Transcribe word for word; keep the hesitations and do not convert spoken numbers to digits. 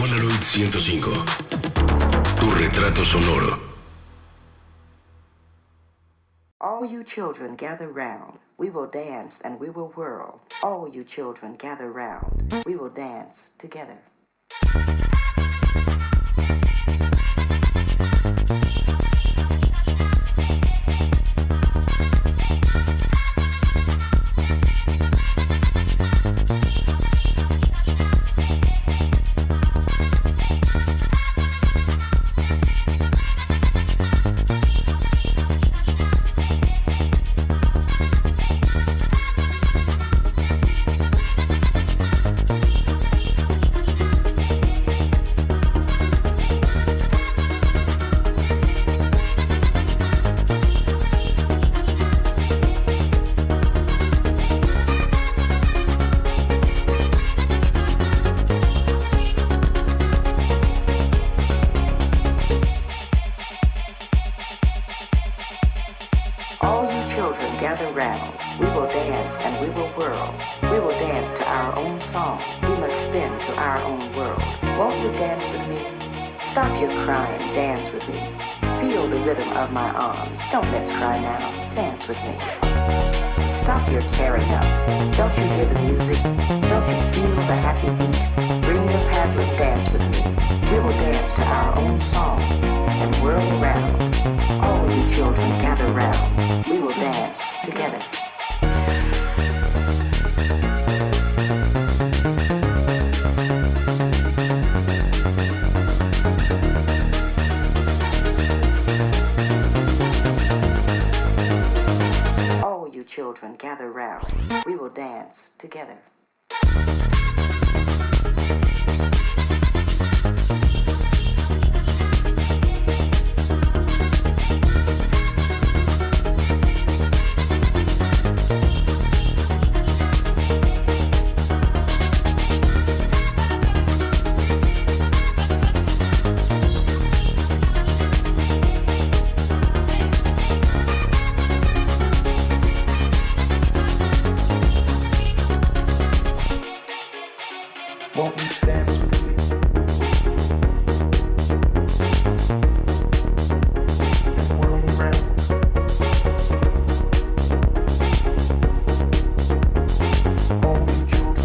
Polaroid ciento cinco. Tu retrato sonoro. All you children gather round. We will dance and we will whirl. All you children gather round. We will dance together. Of my arms. Don't let's cry now. Dance with me. Stop your tearing up. Don't you hear the music? Don't you feel the happy beat? Bring your paddle and dance with me. We will dance to our own song and whirl around. All you children gather round. We will